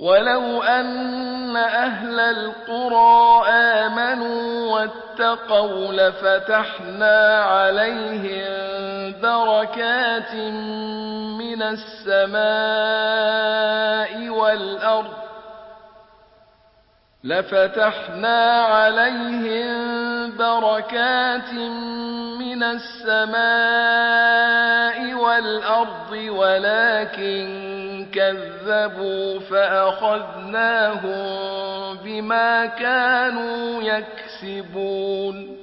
ولو أن أهل القرى آمنوا واتقوا لفتحنا عليهم بركات من السماء والأرض ولكن كذبوا فأخذناهم بما كانوا يكسبون